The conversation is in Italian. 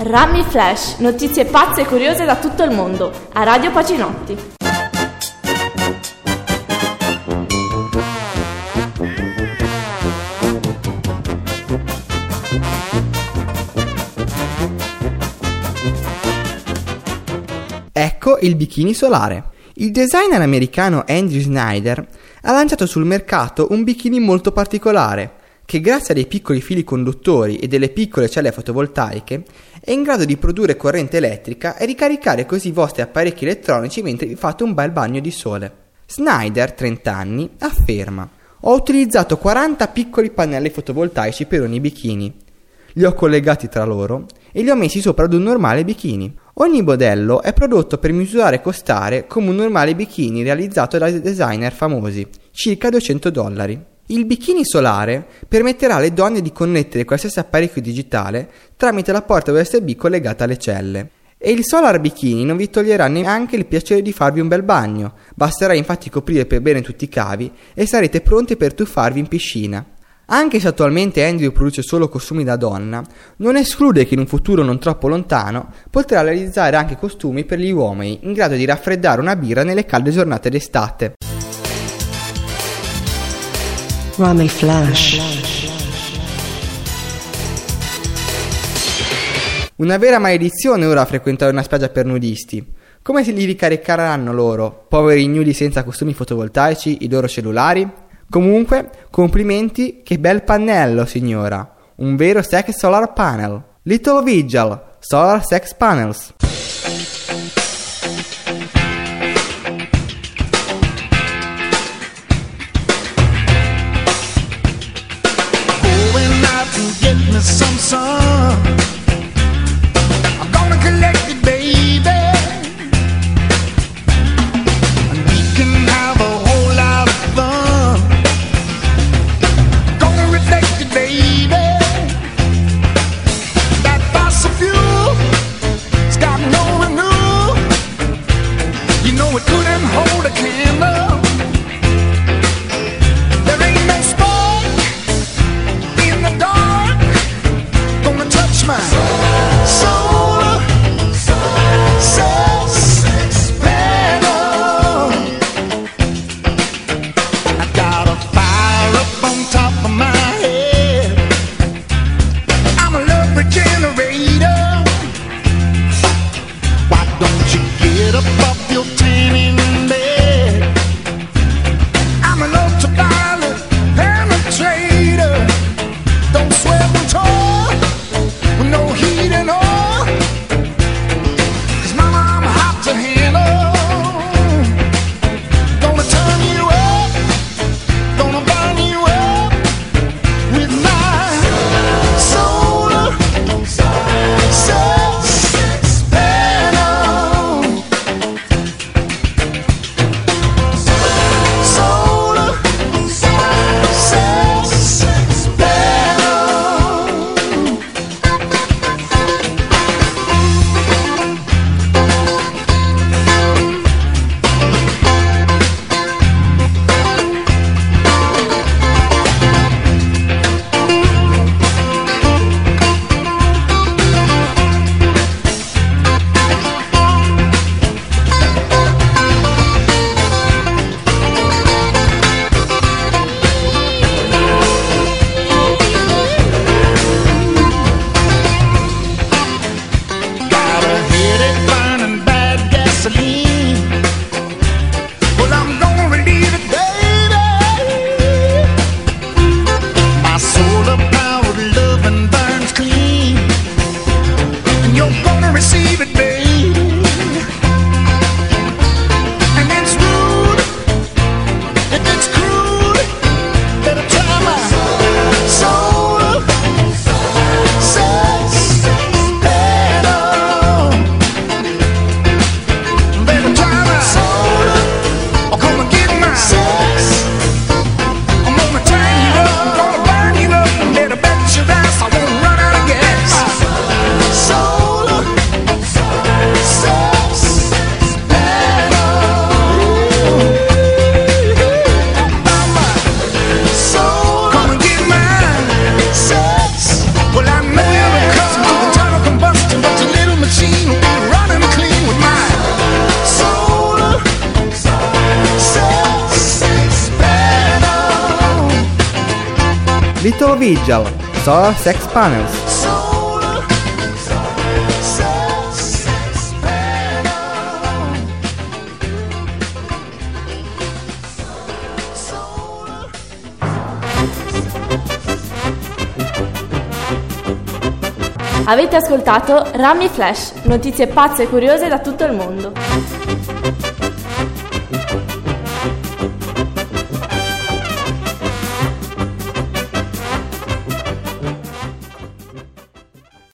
Rami Flash, notizie pazze e curiose da tutto il mondo, a Radio Pacinotti. Ecco il bikini solare. Il designer americano Andrew Snyder ha lanciato sul mercato un bikini molto particolare che, grazie a dei piccoli fili conduttori e delle piccole celle fotovoltaiche, è in grado di produrre corrente elettrica e ricaricare così i vostri apparecchi elettronici mentre vi fate un bel bagno di sole. Snyder, 30 anni, afferma: ho utilizzato 40 piccoli pannelli fotovoltaici per ogni bikini. Li ho collegati tra loro e li ho messi sopra ad un normale bikini. Ogni modello è prodotto per misurare e costare come un normale bikini realizzato da designer famosi, circa $200. Il bikini solare permetterà alle donne di connettere qualsiasi apparecchio digitale tramite la porta USB collegata alle celle. E il Solar Bikini non vi toglierà neanche il piacere di farvi un bel bagno, basterà infatti coprire per bene tutti i cavi e sarete pronti per tuffarvi in piscina. Anche se attualmente Andrew produce solo costumi da donna, non esclude che in un futuro non troppo lontano potrà realizzare anche costumi per gli uomini in grado di raffreddare una birra nelle calde giornate d'estate. Rami Flash. Una vera maledizione ora frequentare una spiaggia per nudisti. Come se li ricaricheranno loro, poveri ignudi senza costumi fotovoltaici, i loro cellulari? Comunque, complimenti, che bel pannello, signora. Un vero sex solar panel. Little Vigil, Solar Sex Panels. Going out to get me some sun. I'm gonna collect it, baby. And we can have a whole lot of fun. Gonna reflect it, baby. That fossil fuel, it's got no renewal. You know it couldn't hold a candle. There ain't no spark in the dark. Gonna Little Vigil, Solar Sex Panels. Avete ascoltato Rami Flash, notizie pazze e curiose da tutto il mondo.